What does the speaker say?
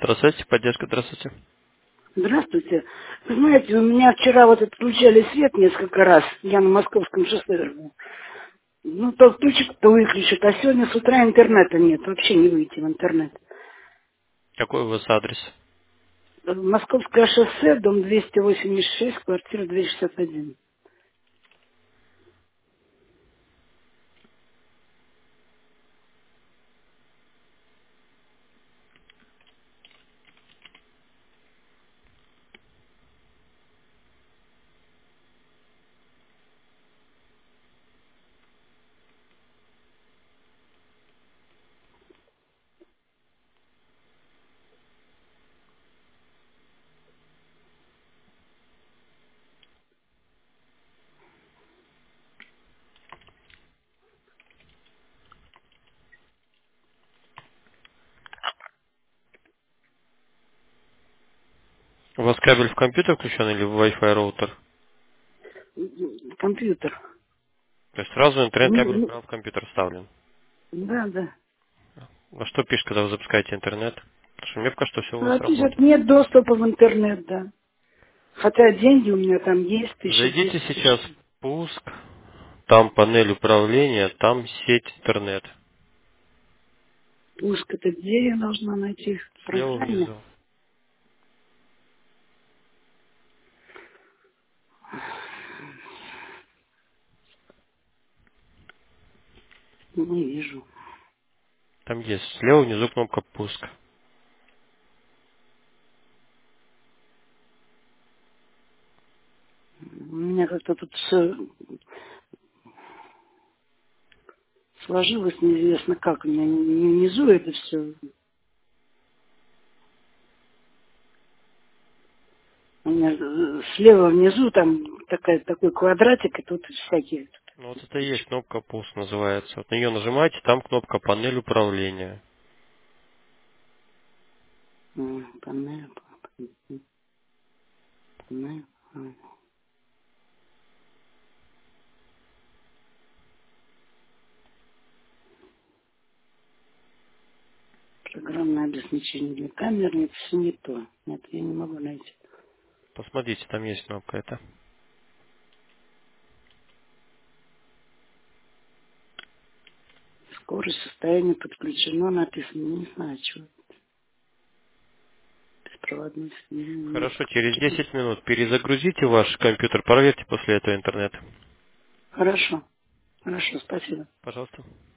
Здравствуйте, поддержка, здравствуйте. Здравствуйте. Вы знаете, у меня вчера вот отключали свет несколько раз. Я на Московском шоссе живу. Ну, то включит, то выключит. А сегодня с утра интернета нет. Вообще не выйти в интернет. Какой у вас адрес? Московское шоссе, дом 286, квартира 261. У вас кабель в компьютер включен или в Wi-Fi роутер? Компьютер. То есть сразу интернет-кабель Ну, прямо в компьютер вставлен. да, да. А что пишет, когда вы запускаете интернет? Потому что мне пока что все у вас А пишет, работает. нет доступа в интернет, да. Хотя деньги у меня там есть, Зайдите 1200 сейчас почти. в пуск, там панель управления, там сеть интернет. Пуск это где я должна найти в Слева программе? внизу. Не вижу. Там есть слева внизу кнопка пуск. У меня как-то тут все сложилось неизвестно как. У меня не внизу это все. У меня слева внизу там такой квадратик, и тут всякие. Ну вот это и есть кнопка пуск называется. Вот на нее нажимаете, там кнопка панель управления. Панель, панель. Программное обеспечение для камер. Нет, все не то. Нет, я не могу найти. Посмотрите, там есть кнопка эта. Скорость состояние подключено, написано. Не знаю, чего. Беспроводной соединение. Нет. Хорошо, через 10 минут перезагрузите ваш компьютер, проверьте после этого интернет. Хорошо. Хорошо, спасибо. Пожалуйста.